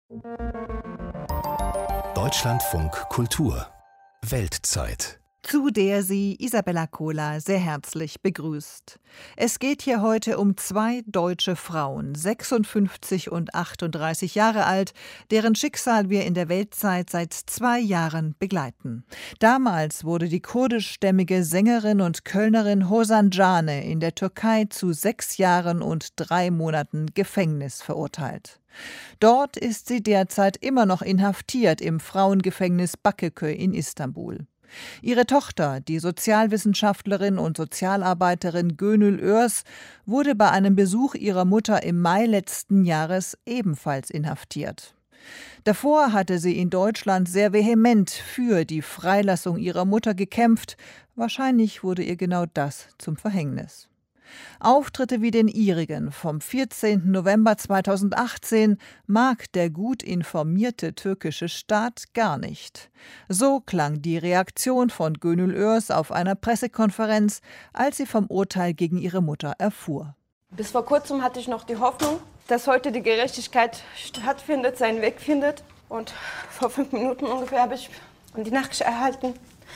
Deutschlandfunk Kultur Weltzeit. Zu der sie Isabella Kohler sehr herzlich begrüßt. Es geht hier heute um zwei deutsche Frauen, 56 und 38 Jahre alt, deren Schicksal wir in der Weltzeit seit 2 Jahren begleiten. Damals wurde die kurdischstämmige Sängerin und Kölnerin Hozan Cane in der Türkei zu 6 Jahren und 3 Monaten Gefängnis verurteilt. Dort ist sie derzeit immer noch inhaftiert im Frauengefängnis Bakırköy in Istanbul. Ihre Tochter, die Sozialwissenschaftlerin und Sozialarbeiterin Gönül Örs, wurde bei einem Besuch ihrer Mutter im Mai letzten Jahres ebenfalls inhaftiert. Davor hatte sie in Deutschland sehr vehement für die Freilassung ihrer Mutter gekämpft. Wahrscheinlich wurde ihr genau das zum Verhängnis. Auftritte wie den ihrigen vom 14. November 2018 mag der gut informierte türkische Staat gar nicht. So klang die Reaktion von Gönül Örs auf einer Pressekonferenz, als sie vom Urteil gegen ihre Mutter erfuhr. Bis vor kurzem hatte ich noch die Hoffnung, dass heute die Gerechtigkeit stattfindet, seinen Weg findet. Und vor 5 Minuten ungefähr habe ich die Nachricht erhalten,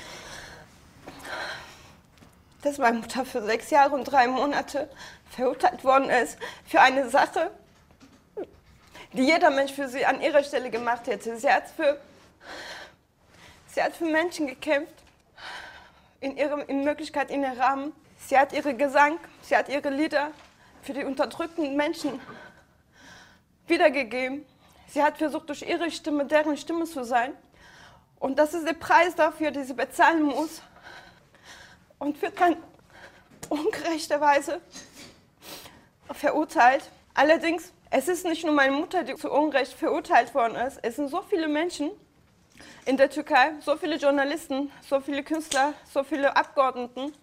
dass meine Mutter für 6 Jahre und 3 Monate verurteilt worden ist für eine Sache, die jeder Mensch für sie an ihrer Stelle gemacht hätte. Sie hat für Menschen gekämpft, in Möglichkeit, in ihrem Rahmen. Sie hat ihren Gesang, sie hat ihre Lieder für die unterdrückten Menschen wiedergegeben. Sie hat versucht, durch ihre Stimme deren Stimme zu sein. Und das ist der Preis dafür, den sie bezahlen muss. Und wird dann ungerechterweise verurteilt. Allerdings, es ist nicht nur meine Mutter, die zu Unrecht verurteilt worden ist. Es sind so viele Menschen in der Türkei, so viele Journalisten, so viele Künstler, so viele Abgeordneten,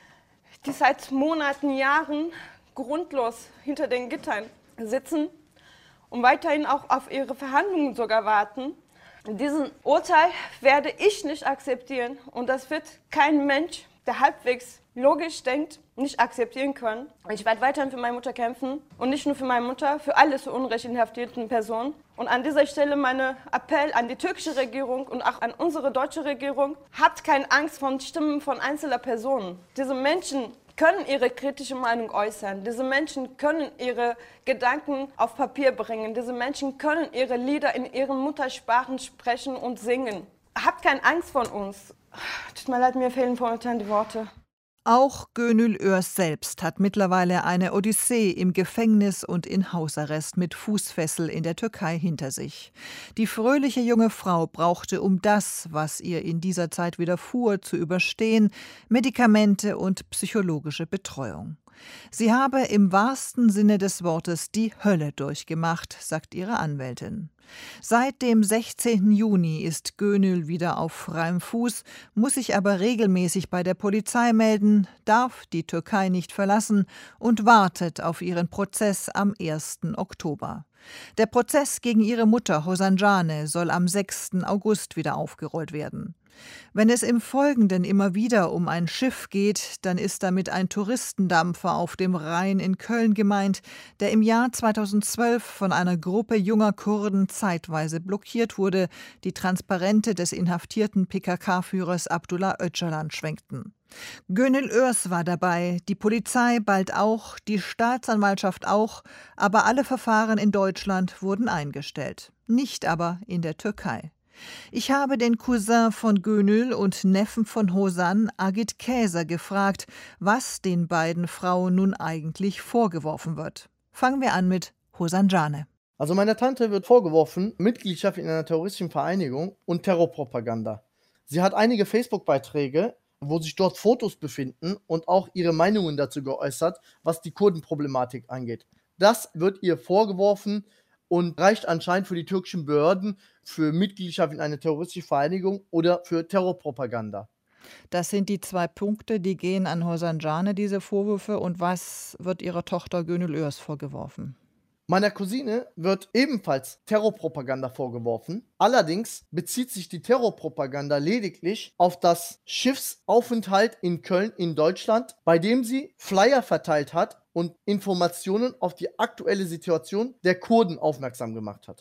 die seit Monaten, Jahren grundlos hinter den Gittern sitzen und weiterhin auch auf ihre Verhandlungen sogar warten. Diesen Urteil werde ich nicht akzeptieren und das wird kein Mensch, der halbwegs logisch denkt, nicht akzeptieren können. Ich werde weiterhin für meine Mutter kämpfen und nicht nur für meine Mutter, für alle zu Unrecht inhaftierten Personen. Und an dieser Stelle mein Appell an die türkische Regierung und auch an unsere deutsche Regierung: Habt keine Angst vor Stimmen von einzelner Personen. Diese Menschen können ihre kritische Meinung äußern. Diese Menschen können ihre Gedanken auf Papier bringen. Diese Menschen können ihre Lieder in ihren Muttersprachen sprechen und singen. Habt keine Angst vor uns. Tut mir leid, mir fehlen momentan die Worte. Auch Gönül Örs selbst hat mittlerweile eine Odyssee im Gefängnis und in Hausarrest mit Fußfessel in der Türkei hinter sich. Die fröhliche junge Frau brauchte, um das, was ihr in dieser Zeit widerfuhr, zu überstehen, Medikamente und psychologische Betreuung. Sie habe im wahrsten Sinne des Wortes die Hölle durchgemacht, sagt ihre Anwältin. Seit dem 16. Juni ist Gönül wieder auf freiem Fuß, muss sich aber regelmäßig bei der Polizei melden, darf die Türkei nicht verlassen und wartet auf ihren Prozess am 1. Oktober. Der Prozess gegen ihre Mutter Hozan Cane soll am 6. August wieder aufgerollt werden. Wenn es im Folgenden immer wieder um ein Schiff geht, dann ist damit ein Touristendampfer auf dem Rhein in Köln gemeint, der im Jahr 2012 von einer Gruppe junger Kurden zeitweise blockiert wurde, die Transparente des inhaftierten PKK-Führers Abdullah Öcalan schwenkten. Gönül Örs war dabei, die Polizei bald auch, die Staatsanwaltschaft auch, aber alle Verfahren in Deutschland wurden eingestellt, nicht aber in der Türkei. Ich habe den Cousin von Gönül und Neffen von Hozan, Agit Käser, gefragt, was den beiden Frauen nun eigentlich vorgeworfen wird. Fangen wir an mit Hozan Cane. Also meiner Tante wird vorgeworfen, Mitgliedschaft in einer terroristischen Vereinigung und Terrorpropaganda. Sie hat einige Facebook-Beiträge, wo sich dort Fotos befinden und auch ihre Meinungen dazu geäußert, was die Kurdenproblematik angeht. Das wird ihr vorgeworfen und reicht anscheinend für die türkischen Behörden für Mitgliedschaft in eine terroristische Vereinigung oder für Terrorpropaganda. Das sind die 2 Punkte, die gehen an Hozan Cane, diese Vorwürfe. Und was wird ihrer Tochter Gönül Örs vorgeworfen? Meiner Cousine wird ebenfalls Terrorpropaganda vorgeworfen. Allerdings bezieht sich die Terrorpropaganda lediglich auf das Schiffsaufenthalt in Köln in Deutschland, bei dem sie Flyer verteilt hat und Informationen auf die aktuelle Situation der Kurden aufmerksam gemacht hat.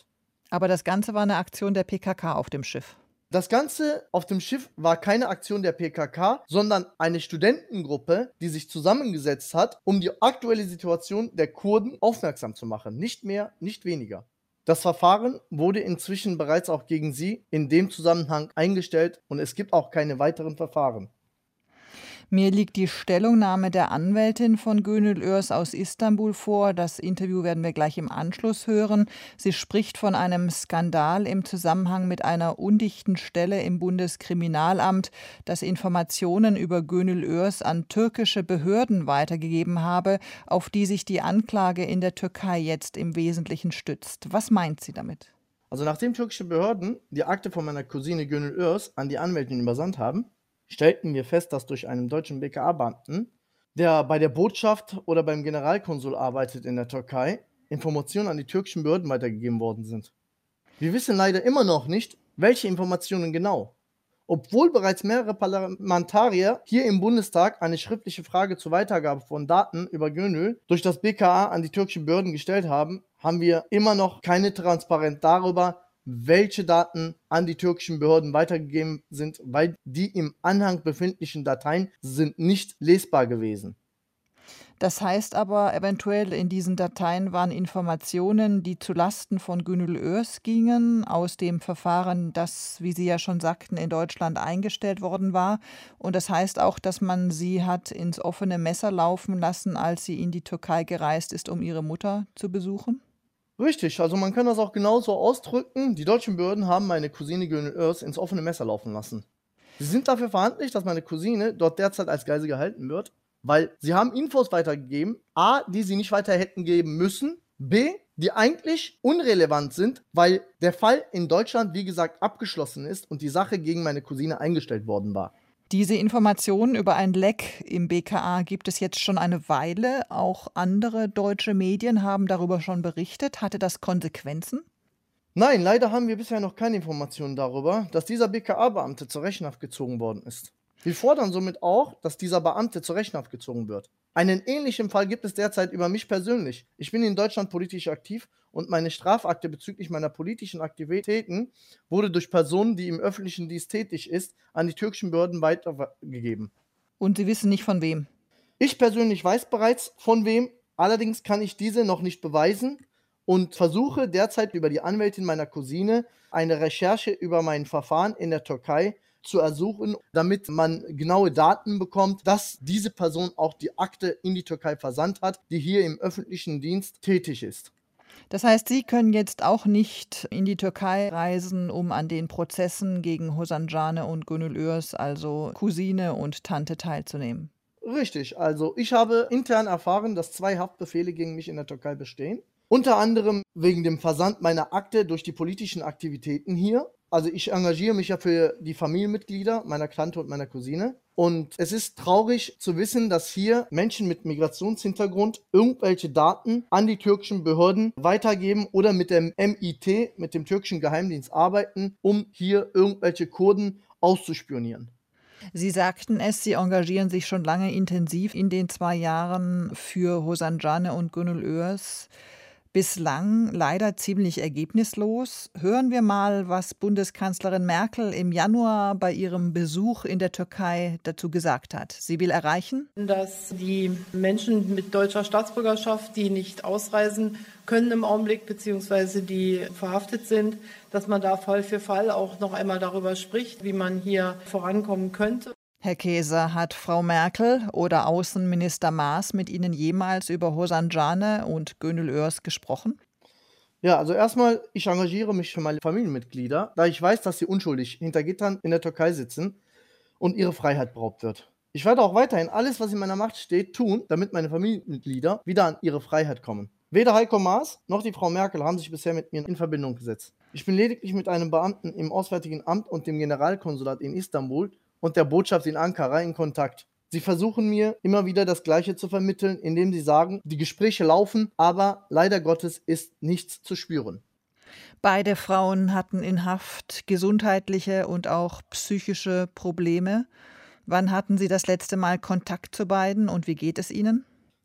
Aber das Ganze war eine Aktion der PKK auf dem Schiff. Das Ganze auf dem Schiff war keine Aktion der PKK, sondern eine Studentengruppe, die sich zusammengesetzt hat, um die aktuelle Situation der Kurden aufmerksam zu machen. Nicht mehr, nicht weniger. Das Verfahren wurde inzwischen bereits auch gegen sie in dem Zusammenhang eingestellt und es gibt auch keine weiteren Verfahren. Mir liegt die Stellungnahme der Anwältin von Gönül Örs aus Istanbul vor. Das Interview werden wir gleich im Anschluss hören. Sie spricht von einem Skandal im Zusammenhang mit einer undichten Stelle im Bundeskriminalamt, das Informationen über Gönül Örs an türkische Behörden weitergegeben habe, auf die sich die Anklage in der Türkei jetzt im Wesentlichen stützt. Was meint sie damit? Also nachdem türkische Behörden die Akte von meiner Cousine Gönül Örs an die Anwältin übersandt haben, stellten wir fest, dass durch einen deutschen BKA-Beamten, der bei der Botschaft oder beim Generalkonsul arbeitet in der Türkei, Informationen an die türkischen Behörden weitergegeben worden sind. Wir wissen leider immer noch nicht, welche Informationen genau. Obwohl bereits mehrere Parlamentarier hier im Bundestag eine schriftliche Frage zur Weitergabe von Daten über Gönül durch das BKA an die türkischen Behörden gestellt haben, haben wir immer noch keine Transparenz darüber, welche Daten an die türkischen Behörden weitergegeben sind, weil die im Anhang befindlichen Dateien sind nicht lesbar gewesen. Das heißt aber, eventuell in diesen Dateien waren Informationen, die zulasten von Gönül Örs gingen, aus dem Verfahren, das, wie Sie ja schon sagten, in Deutschland eingestellt worden war. Und das heißt auch, dass man sie hat ins offene Messer laufen lassen, als sie in die Türkei gereist ist, um ihre Mutter zu besuchen? Richtig, also man kann das auch genauso ausdrücken. Die deutschen Behörden haben meine Cousine Gönül Örs ins offene Messer laufen lassen. Sie sind dafür verantwortlich, dass meine Cousine dort derzeit als Geisel gehalten wird, weil sie haben Infos weitergegeben, a, die sie nicht weiter hätten geben müssen, b, die eigentlich unrelevant sind, weil der Fall in Deutschland, wie gesagt, abgeschlossen ist und die Sache gegen meine Cousine eingestellt worden war. Diese Informationen über ein Leck im BKA gibt es jetzt schon eine Weile. Auch andere deutsche Medien haben darüber schon berichtet. Hatte das Konsequenzen? Nein, leider haben wir bisher noch keine Informationen darüber, dass dieser BKA-Beamte zur Rechenschaft gezogen worden ist. Wir fordern somit auch, dass dieser Beamte zur Rechenschaft gezogen wird. Einen ähnlichen Fall gibt es derzeit über mich persönlich. Ich bin in Deutschland politisch aktiv und meine Strafakte bezüglich meiner politischen Aktivitäten wurde durch Personen, die im öffentlichen Dienst tätig ist, an die türkischen Behörden weitergegeben. Und Sie wissen nicht von wem? Ich persönlich weiß bereits von wem, allerdings kann ich diese noch nicht beweisen und versuche derzeit über die Anwältin meiner Cousine eine Recherche über mein Verfahren in der Türkei zu ersuchen, damit man genaue Daten bekommt, dass diese Person auch die Akte in die Türkei versandt hat, die hier im öffentlichen Dienst tätig ist. Das heißt, Sie können jetzt auch nicht in die Türkei reisen, um an den Prozessen gegen Ozan Cane und Gönül Örs, also Cousine und Tante, teilzunehmen. Richtig, also ich habe intern erfahren, dass 2 Haftbefehle gegen mich in der Türkei bestehen. Unter anderem wegen dem Versand meiner Akte durch die politischen Aktivitäten hier. Also ich engagiere mich ja für die Familienmitglieder meiner Tante und meiner Cousine. Und es ist traurig zu wissen, dass hier Menschen mit Migrationshintergrund irgendwelche Daten an die türkischen Behörden weitergeben oder mit dem MIT, mit dem türkischen Geheimdienst arbeiten, um hier irgendwelche Kurden auszuspionieren. Sie sagten es, Sie engagieren sich schon lange intensiv in den 2 Jahren für Ozan Cane und Gönül Örs. Bislang leider ziemlich ergebnislos. Hören wir mal, was Bundeskanzlerin Merkel im Januar bei ihrem Besuch in der Türkei dazu gesagt hat. Sie will erreichen, dass die Menschen mit deutscher Staatsbürgerschaft, die nicht ausreisen können im Augenblick, beziehungsweise die verhaftet sind, dass man da Fall für Fall auch noch einmal darüber spricht, wie man hier vorankommen könnte. Herr Keser, hat Frau Merkel oder Außenminister Maas mit Ihnen jemals über Ozan Cane und Gönül Örs gesprochen? Ja, also erstmal, ich engagiere mich für meine Familienmitglieder, da ich weiß, dass sie unschuldig hinter Gittern in der Türkei sitzen und ihre Freiheit beraubt wird. Ich werde auch weiterhin alles, was in meiner Macht steht, tun, damit meine Familienmitglieder wieder an ihre Freiheit kommen. Weder Heiko Maas noch die Frau Merkel haben sich bisher mit mir in Verbindung gesetzt. Ich bin lediglich mit einem Beamten im Auswärtigen Amt und dem Generalkonsulat in Istanbul und der Botschaft in Ankara in Kontakt. Sie versuchen mir immer wieder das Gleiche zu vermitteln, indem sie sagen, die Gespräche laufen, aber leider Gottes ist nichts zu spüren. Beide Frauen hatten in Haft gesundheitliche und auch psychische Probleme. Wann hatten Sie das letzte Mal Kontakt zu beiden und wie geht es Ihnen?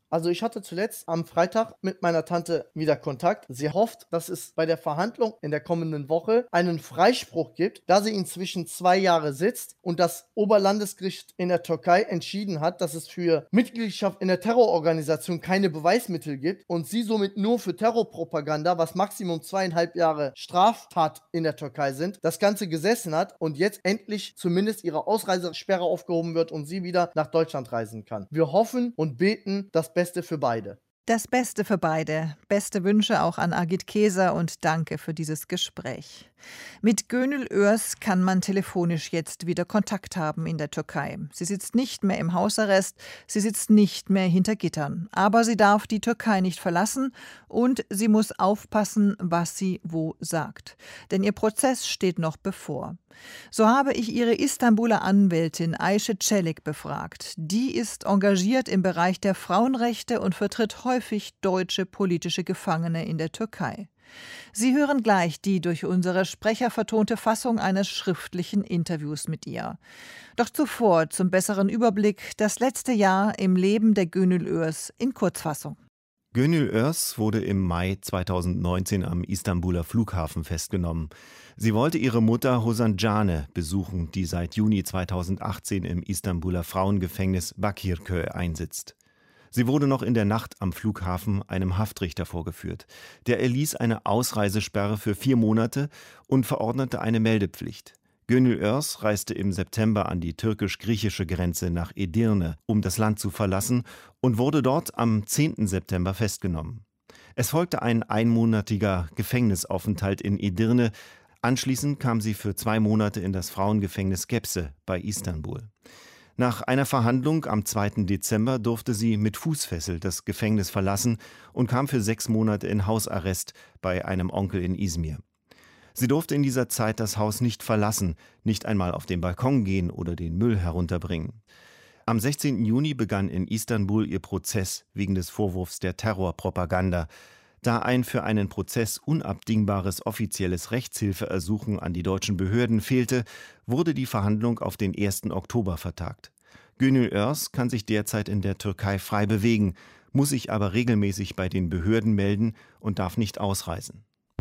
Also ich hatte zuletzt am Freitag mit meiner Tante wieder Kontakt. Sie hofft, dass es bei der Verhandlung in der kommenden Woche einen Freispruch gibt, da sie inzwischen 2 Jahre sitzt und das Oberlandesgericht in der Türkei entschieden hat, dass es für Mitgliedschaft in der Terrororganisation keine Beweismittel gibt und sie somit nur für Terrorpropaganda, was Maximum 2,5 Jahre Straftat in der Türkei sind, das Ganze gesessen hat und jetzt endlich zumindest ihre Ausreisesperre aufgehoben wird und sie wieder nach Deutschland reisen kann. Wir hoffen und beten das Beste für beide. Das Beste für beide. Beste Wünsche auch an Agit Keser und danke für dieses Gespräch. Mit Gönül Örs kann man telefonisch jetzt wieder Kontakt haben in der Türkei. Sie sitzt nicht mehr im Hausarrest, sie sitzt nicht mehr hinter Gittern. Aber sie darf die Türkei nicht verlassen und sie muss aufpassen, was sie wo sagt. Denn ihr Prozess steht noch bevor. So habe ich ihre Istanbuler Anwältin Ayşe Çelik befragt. Die ist engagiert im Bereich der Frauenrechte und vertritt häufig deutsche politische Gefangene in der Türkei. Sie hören gleich die durch unsere Sprecher vertonte Fassung eines schriftlichen Interviews mit ihr. Doch zuvor zum besseren Überblick das letzte Jahr im Leben der Gönül Örs in Kurzfassung. Gönül Örs wurde im Mai 2019 am Istanbuler Flughafen festgenommen. Sie wollte ihre Mutter Hosan Cane besuchen, die seit Juni 2018 im Istanbuler Frauengefängnis Bakırköy einsitzt. Sie wurde noch in der Nacht am Flughafen einem Haftrichter vorgeführt. Der erließ eine Ausreisesperre für 4 Monate und verordnete eine Meldepflicht. Gönül Örs reiste im September an die türkisch-griechische Grenze nach Edirne, um das Land zu verlassen, und wurde dort am 10. September festgenommen. Es folgte ein einmonatiger Gefängnisaufenthalt in Edirne. Anschließend kam sie für 2 Monate in das Frauengefängnis Gebze bei Istanbul. Nach einer Verhandlung am 2. Dezember durfte sie mit Fußfessel das Gefängnis verlassen und kam für 6 Monate in Hausarrest bei einem Onkel in Izmir. Sie durfte in dieser Zeit das Haus nicht verlassen, nicht einmal auf den Balkon gehen oder den Müll herunterbringen. Am 16. Juni begann in Istanbul ihr Prozess wegen des Vorwurfs der Terrorpropaganda. Da ein für einen Prozess unabdingbares offizielles Rechtshilfeersuchen an die deutschen Behörden fehlte, wurde die Verhandlung auf den 1. Oktober vertagt. Gönül Örs kann sich derzeit in der Türkei frei bewegen, muss sich aber regelmäßig bei den Behörden melden und darf nicht ausreisen.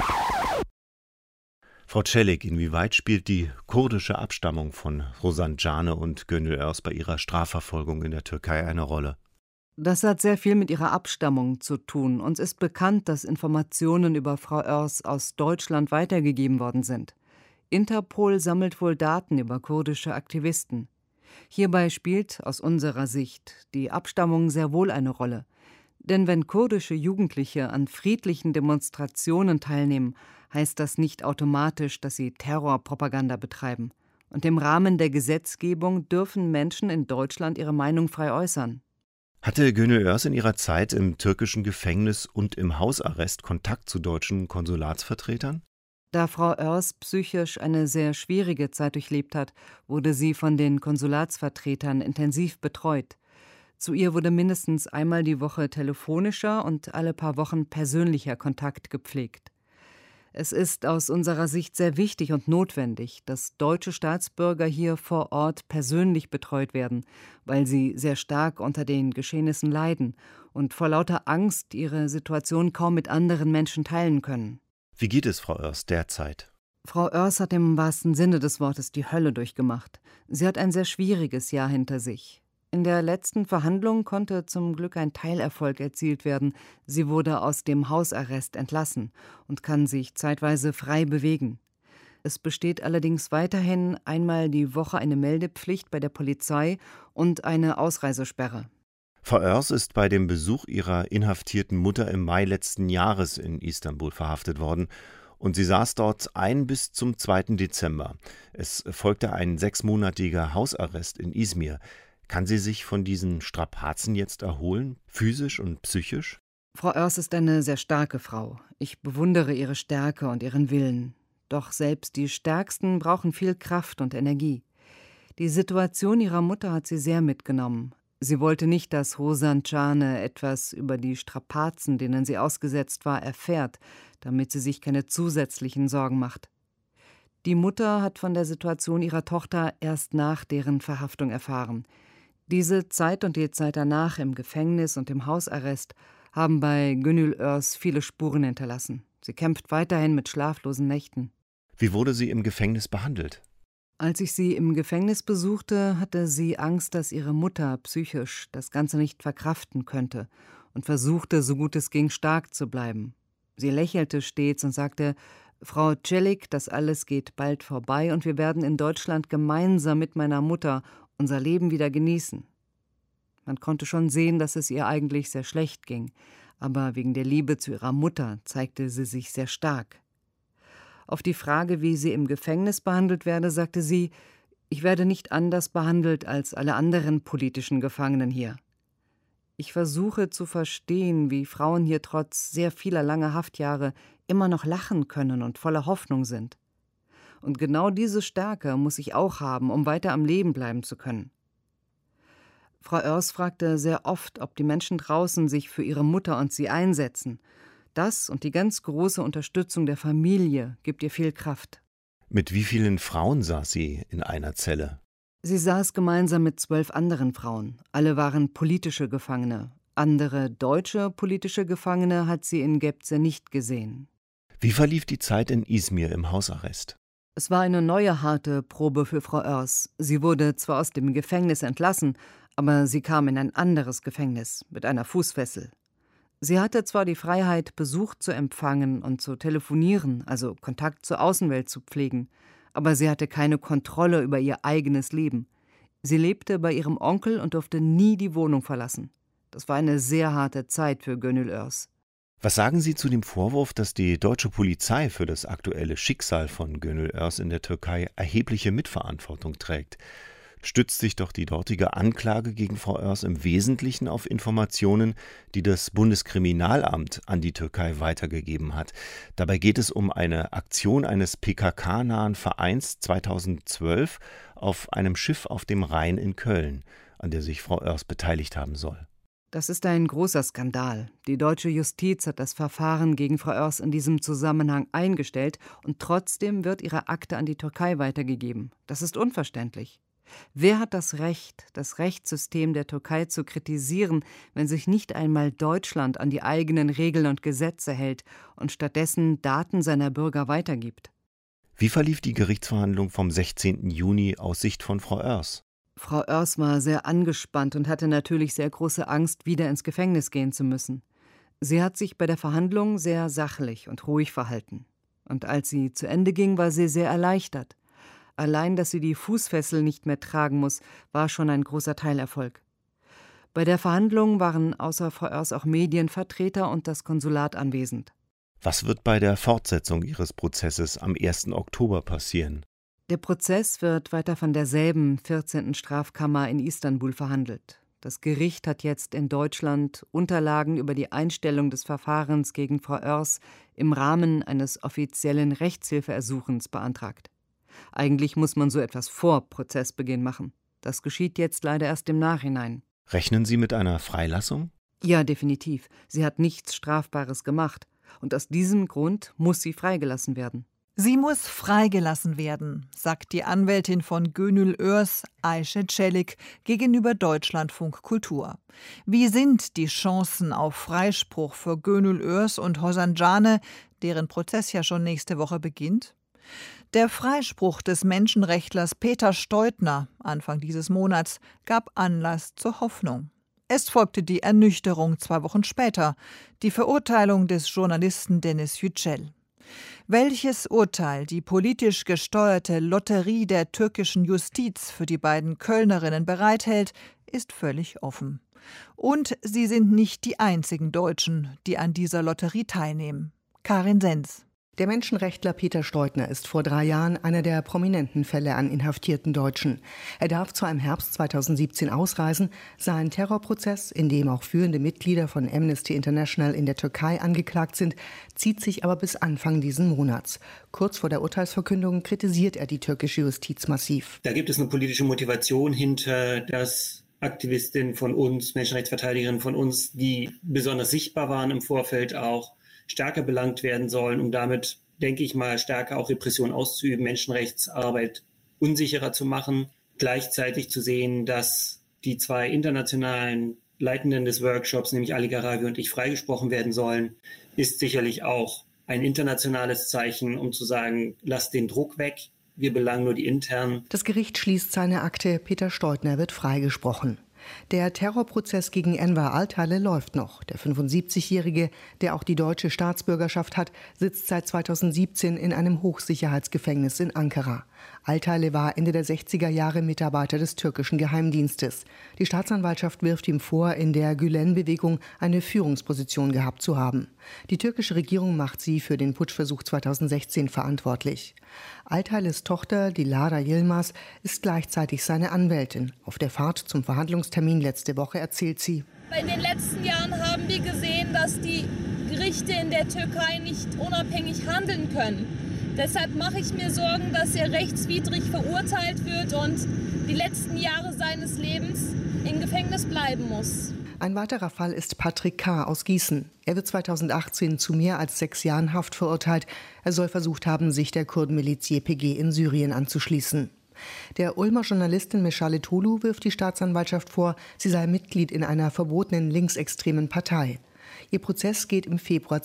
Frau Çelik, inwieweit spielt die kurdische Abstammung von Hosan Cane und Gönül Örs bei ihrer Strafverfolgung in der Türkei eine Rolle? Das hat sehr viel mit ihrer Abstammung zu tun. Uns ist bekannt, dass Informationen über Frau Örs aus Deutschland weitergegeben worden sind. Interpol sammelt wohl Daten über kurdische Aktivisten. Hierbei spielt aus unserer Sicht die Abstammung sehr wohl eine Rolle. Denn wenn kurdische Jugendliche an friedlichen Demonstrationen teilnehmen, heißt das nicht automatisch, dass sie Terrorpropaganda betreiben. Und im Rahmen der Gesetzgebung dürfen Menschen in Deutschland ihre Meinung frei äußern. Hatte Gönül Örs in ihrer Zeit im türkischen Gefängnis und im Hausarrest Kontakt zu deutschen Konsulatsvertretern? Da Frau Örs psychisch eine sehr schwierige Zeit durchlebt hat, wurde sie von den Konsulatsvertretern intensiv betreut. Zu ihr wurde mindestens einmal die Woche telefonischer und alle paar Wochen persönlicher Kontakt gepflegt. Es ist aus unserer Sicht sehr wichtig und notwendig, dass deutsche Staatsbürger hier vor Ort persönlich betreut werden, weil sie sehr stark unter den Geschehnissen leiden und vor lauter Angst ihre Situation kaum mit anderen Menschen teilen können. Wie geht es Frau Örs derzeit? Frau Örs hat im wahrsten Sinne des Wortes die Hölle durchgemacht. Sie hat ein sehr schwieriges Jahr hinter sich. In der letzten Verhandlung konnte zum Glück ein Teilerfolg erzielt werden. Sie wurde aus dem Hausarrest entlassen und kann sich zeitweise frei bewegen. Es besteht allerdings weiterhin einmal die Woche eine Meldepflicht bei der Polizei und eine Ausreisesperre. Frau Örs ist bei dem Besuch ihrer inhaftierten Mutter im Mai letzten Jahres in Istanbul verhaftet worden. Und sie saß dort bis zum 2. Dezember. Es folgte ein 6-monatiger Hausarrest in Izmir. Kann sie sich von diesen Strapazen jetzt erholen, physisch und psychisch? Frau Örs ist eine sehr starke Frau. Ich bewundere ihre Stärke und ihren Willen. Doch selbst die Stärksten brauchen viel Kraft und Energie. Die Situation ihrer Mutter hat sie sehr mitgenommen. Sie wollte nicht, dass Hosan Cane etwas über die Strapazen, denen sie ausgesetzt war, erfährt, damit sie sich keine zusätzlichen Sorgen macht. Die Mutter hat von der Situation ihrer Tochter erst nach deren Verhaftung erfahren. Diese Zeit und die Zeit danach im Gefängnis und im Hausarrest haben bei Gönül Örs viele Spuren hinterlassen. Sie kämpft weiterhin mit schlaflosen Nächten. Wie wurde sie im Gefängnis behandelt? Als ich sie im Gefängnis besuchte, hatte sie Angst, dass ihre Mutter psychisch das Ganze nicht verkraften könnte und versuchte, so gut es ging, stark zu bleiben. Sie lächelte stets und sagte: »Frau Celik, das alles geht bald vorbei und wir werden in Deutschland gemeinsam mit meiner Mutter unser Leben wieder genießen.« Man konnte schon sehen, dass es ihr eigentlich sehr schlecht ging, aber wegen der Liebe zu ihrer Mutter zeigte sie sich sehr stark. Auf die Frage, wie sie im Gefängnis behandelt werde, sagte sie: »Ich werde nicht anders behandelt als alle anderen politischen Gefangenen hier. Ich versuche zu verstehen, wie Frauen hier trotz sehr vieler langer Haftjahre immer noch lachen können und voller Hoffnung sind. Und genau diese Stärke muss ich auch haben, um weiter am Leben bleiben zu können.« Frau Oers fragte sehr oft, ob die Menschen draußen sich für ihre Mutter und sie einsetzen. Das und die ganz große Unterstützung der Familie gibt ihr viel Kraft. Mit wie vielen Frauen saß sie in einer Zelle? Sie saß gemeinsam mit 12 anderen Frauen. Alle waren politische Gefangene. Andere deutsche politische Gefangene hat sie in Gebze nicht gesehen. Wie verlief die Zeit in Izmir im Hausarrest? Es war eine neue harte Probe für Frau Oers. Sie wurde zwar aus dem Gefängnis entlassen, aber sie kam in ein anderes Gefängnis mit einer Fußfessel. Sie hatte zwar die Freiheit, Besuch zu empfangen und zu telefonieren, also Kontakt zur Außenwelt zu pflegen, aber sie hatte keine Kontrolle über ihr eigenes Leben. Sie lebte bei ihrem Onkel und durfte nie die Wohnung verlassen. Das war eine sehr harte Zeit für Gönül Örs. Was sagen Sie zu dem Vorwurf, dass die deutsche Polizei für das aktuelle Schicksal von Gönül Örs in der Türkei erhebliche Mitverantwortung trägt? Stützt sich doch die dortige Anklage gegen Frau Örs im Wesentlichen auf Informationen, die das Bundeskriminalamt an die Türkei weitergegeben hat. Dabei geht es um eine Aktion eines PKK-nahen Vereins 2012 auf einem Schiff auf dem Rhein in Köln, an der sich Frau Örs beteiligt haben soll. Das ist ein großer Skandal. Die deutsche Justiz hat das Verfahren gegen Frau Örs in diesem Zusammenhang eingestellt und trotzdem wird ihre Akte an die Türkei weitergegeben. Das ist unverständlich. Wer hat das Rechtssystem der Türkei zu kritisieren, wenn sich nicht einmal Deutschland an die eigenen Regeln und Gesetze hält und stattdessen Daten seiner Bürger weitergibt? Wie verlief die Gerichtsverhandlung vom 16. Juni aus Sicht von Frau Örs? Frau Örs war sehr angespannt und hatte natürlich sehr große Angst, wieder ins Gefängnis gehen zu müssen. Sie hat sich bei der Verhandlung sehr sachlich und ruhig verhalten. Und als sie zu Ende ging, war sie sehr erleichtert. Allein, dass sie die Fußfessel nicht mehr tragen muss, war schon ein großer Teilerfolg. Bei der Verhandlung waren außer Frau Örs auch Medienvertreter und das Konsulat anwesend. Was wird bei der Fortsetzung ihres Prozesses am 1. Oktober passieren? Der Prozess wird weiter von derselben 14. Strafkammer in Istanbul verhandelt. Das Gericht hat jetzt in Deutschland Unterlagen über die Einstellung des Verfahrens gegen Frau Örs im Rahmen eines offiziellen Rechtshilfeersuchens beantragt. Eigentlich muss man so etwas vor Prozessbeginn machen. Das geschieht jetzt leider erst im Nachhinein. Rechnen Sie mit einer Freilassung? Ja, definitiv. Sie hat nichts Strafbares gemacht. Und aus diesem Grund muss sie freigelassen werden. Sie muss freigelassen werden, sagt die Anwältin von Gönül Örs, Ayşe Çelik, gegenüber Deutschlandfunk Kultur. Wie sind die Chancen auf Freispruch für Gönül Örs und Hoxhan Cane, deren Prozess ja schon nächste Woche beginnt? Der Freispruch des Menschenrechtlers Peter Steutner Anfang dieses Monats gab Anlass zur Hoffnung. Es folgte die Ernüchterung 2 Wochen später, die Verurteilung des Journalisten Deniz Yücel. Welches Urteil die politisch gesteuerte Lotterie der türkischen Justiz für die beiden Kölnerinnen bereithält, ist völlig offen. Und sie sind nicht die einzigen Deutschen, die an dieser Lotterie teilnehmen. Karin Sens. Der Menschenrechtler Peter Steutner ist vor 3 Jahren einer der prominenten Fälle an inhaftierten Deutschen. Er darf zwar im Herbst 2017 ausreisen, sein Terrorprozess, in dem auch führende Mitglieder von Amnesty International in der Türkei angeklagt sind, zieht sich aber bis Anfang diesen Monats. Kurz vor der Urteilsverkündung kritisiert er die türkische Justiz massiv. Da gibt es eine politische Motivation hinter, dass Aktivistinnen von uns, Menschenrechtsverteidigerinnen von uns, die besonders sichtbar waren im Vorfeld auch, stärker belangt werden sollen, um damit, denke ich mal, stärker auch Repression auszuüben, Menschenrechtsarbeit unsicherer zu machen. Gleichzeitig zu sehen, dass die 2 internationalen Leitenden des Workshops, nämlich Ali Gharavi und ich, freigesprochen werden sollen, ist sicherlich auch ein internationales Zeichen, um zu sagen, lasst den Druck weg, wir belangen nur die internen. Das Gericht schließt seine Akte, Peter Steutner wird freigesprochen. Der Terrorprozess gegen Enver Altaylı läuft noch. Der 75-Jährige, der auch die deutsche Staatsbürgerschaft hat, sitzt seit 2017 in einem Hochsicherheitsgefängnis in Ankara. Altaylı war Ende der 60er Jahre Mitarbeiter des türkischen Geheimdienstes. Die Staatsanwaltschaft wirft ihm vor, in der Gülen-Bewegung eine Führungsposition gehabt zu haben. Die türkische Regierung macht sie für den Putschversuch 2016 verantwortlich. Altaylıs Tochter Dilara Yilmaz ist gleichzeitig seine Anwältin. Auf der Fahrt zum Verhandlungstermin letzte Woche erzählt sie: In den letzten Jahren haben wir gesehen, dass die Gerichte in der Türkei nicht unabhängig handeln können. Deshalb mache ich mir Sorgen, dass er rechtswidrig verurteilt wird und die letzten Jahre seines Lebens im Gefängnis bleiben muss. Ein weiterer Fall ist Patrick K. aus Gießen. Er wird 2018 zu mehr als 6 Jahren Haft verurteilt. Er soll versucht haben, sich der Kurdenmiliz YPG in Syrien anzuschließen. Der Ulmer Journalistin Meschale Tolu wirft die Staatsanwaltschaft vor, sie sei Mitglied in einer verbotenen linksextremen Partei. Ihr Prozess geht im Februar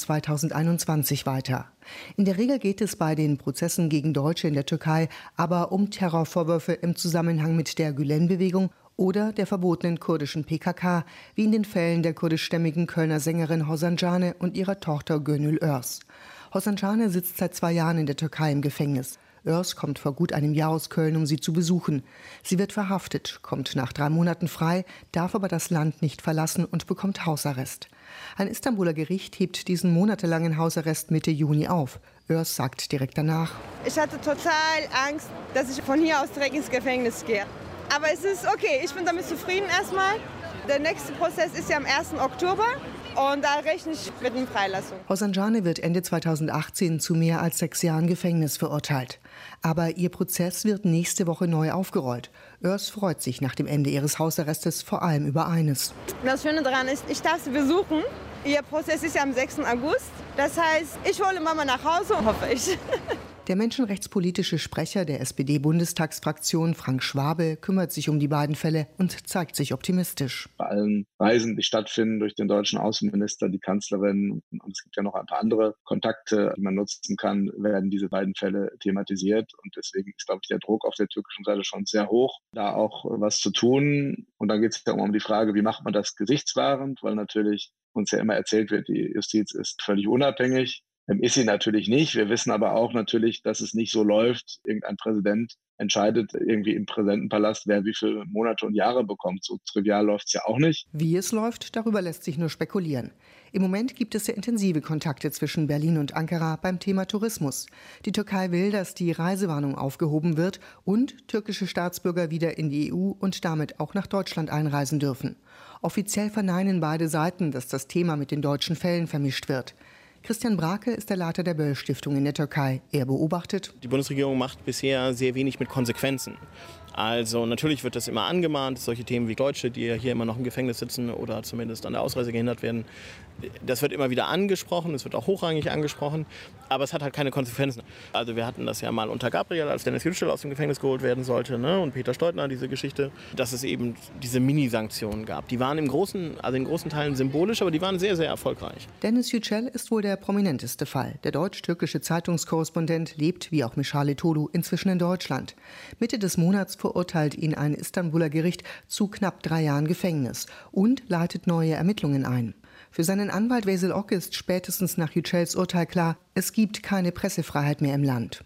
2021 weiter. In der Regel geht es bei den Prozessen gegen Deutsche in der Türkei aber um Terrorvorwürfe im Zusammenhang mit der Gülen-Bewegung oder der verbotenen kurdischen PKK, wie in den Fällen der kurdischstämmigen Kölner Sängerin Hosan Cane und ihrer Tochter Gönül Örs. Hosan Cane sitzt seit 2 Jahren in der Türkei im Gefängnis. Örs kommt vor gut einem Jahr aus Köln, um sie zu besuchen. Sie wird verhaftet, kommt nach 3 Monaten frei, darf aber das Land nicht verlassen und bekommt Hausarrest. Ein Istanbuler Gericht hebt diesen monatelangen Hausarrest Mitte Juni auf. Örs sagt direkt danach: Ich hatte total Angst, dass ich von hier aus direkt ins Gefängnis gehe. Aber es ist okay, ich bin damit zufrieden erstmal. Der nächste Prozess ist ja am 1. Oktober. Und da rechne ich mit einer Freilassung. Hosan Cane wird Ende 2018 zu mehr als 6 Jahren Gefängnis verurteilt. Aber ihr Prozess wird nächste Woche neu aufgerollt. Örs freut sich nach dem Ende ihres Hausarrestes vor allem über eines. Das Schöne daran ist, ich darf sie besuchen. Ihr Prozess ist ja am 6. August. Das heißt, ich hole Mama nach Hause, hoffe ich. Der menschenrechtspolitische Sprecher der SPD-Bundestagsfraktion, Frank Schwabe, kümmert sich um die beiden Fälle und zeigt sich optimistisch. Bei allen Reisen, die stattfinden durch den deutschen Außenminister, die Kanzlerin und es gibt ja noch ein paar andere Kontakte, die man nutzen kann, werden diese beiden Fälle thematisiert. Und deswegen ist, glaube ich, der Druck auf der türkischen Seite schon sehr hoch, da auch was zu tun. Und dann geht es ja um die Frage, wie macht man das gesichtswahrend, weil natürlich uns ja immer erzählt wird, die Justiz ist völlig unabhängig. Ist sie natürlich nicht. Wir wissen aber auch natürlich, dass es nicht so läuft. Irgendein Präsident entscheidet irgendwie im Präsidentenpalast, wer wie viele Monate und Jahre bekommt. So trivial läuft es ja auch nicht. Wie es läuft, darüber lässt sich nur spekulieren. Im Moment gibt es sehr intensive Kontakte zwischen Berlin und Ankara beim Thema Tourismus. Die Türkei will, dass die Reisewarnung aufgehoben wird und türkische Staatsbürger wieder in die EU und damit auch nach Deutschland einreisen dürfen. Offiziell verneinen beide Seiten, dass das Thema mit den deutschen Fällen vermischt wird. Christian Brake ist der Leiter der Böll-Stiftung in der Türkei. Er beobachtet: Die Bundesregierung macht bisher sehr wenig mit Konsequenzen. Also natürlich wird das immer angemahnt, solche Themen wie Deutsche, die ja hier immer noch im Gefängnis sitzen oder zumindest an der Ausreise gehindert werden. Das wird immer wieder angesprochen, es wird auch hochrangig angesprochen, aber es hat halt keine Konsequenzen. Also wir hatten das ja mal unter Gabriel, als Dennis Yücel aus dem Gefängnis geholt werden sollte, ne? Und Peter Steutner, diese Geschichte, dass es eben diese Mini-Sanktionen gab. Die waren in großen Teilen symbolisch, aber die waren sehr, sehr erfolgreich. Dennis Yücel ist wohl der prominenteste Fall. Der deutsch-türkische Zeitungskorrespondent lebt, wie auch Meschale Tolu, inzwischen in Deutschland. Mitte des Monats verurteilt ihn ein Istanbuler Gericht zu knapp 3 Jahren Gefängnis und leitet neue Ermittlungen ein. Für seinen Anwalt Veysel Ok ist spätestens nach Yücels Urteil klar, es gibt keine Pressefreiheit mehr im Land.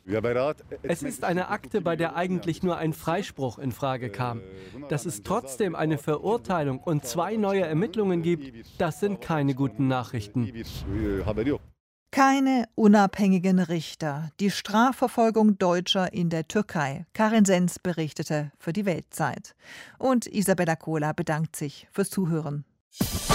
Es ist eine Akte, bei der eigentlich nur ein Freispruch in Frage kam. Dass es trotzdem eine Verurteilung und 2 neue Ermittlungen gibt, das sind keine guten Nachrichten. Keine unabhängigen Richter. Die Strafverfolgung Deutscher in der Türkei. Karin Sens berichtete für die Weltzeit. Und Isabella Kohler bedankt sich fürs Zuhören.